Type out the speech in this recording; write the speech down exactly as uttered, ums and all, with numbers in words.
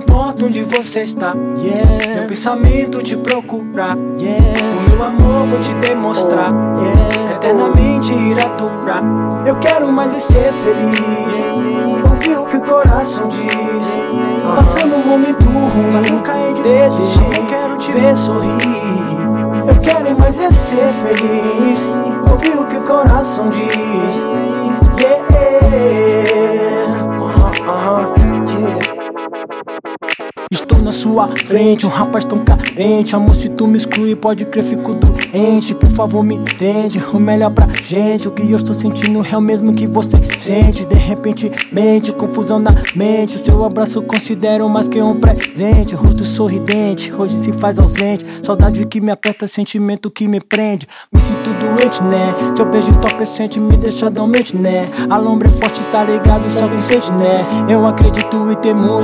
importa onde você está, yeah. Meu pensamento te procurar, yeah. O meu amor vou te demonstrar, yeah. Eternamente irá durar. Eu quero mais é ser feliz, ouvir o que o coração diz. Passando um momento ruim, mas nunca hei de desistir. Eu quero te ver sorrir. Eu quero mais é ser feliz, ouvir o que o coração diz, yeah. Uh-huh, uh-huh, yeah. Estou na sua frente, um rapaz tão carente. Amor, se tu me excluir, pode crer, fico doente. Por favor, me entende, o melhor pra gente. O que eu estou sentindo é o mesmo que você sente. De repente, mente, confusão na mente. O seu abraço eu considero mais que um presente. Rosto sorridente, hoje se faz ausente. Saudade que me aperta, sentimento que me prende. Me sinto doente, né? Seu beijo entorpecente me deixa dormente, né? A lombra é forte, tá ligado, só quem sente, né? Eu acredito e temo.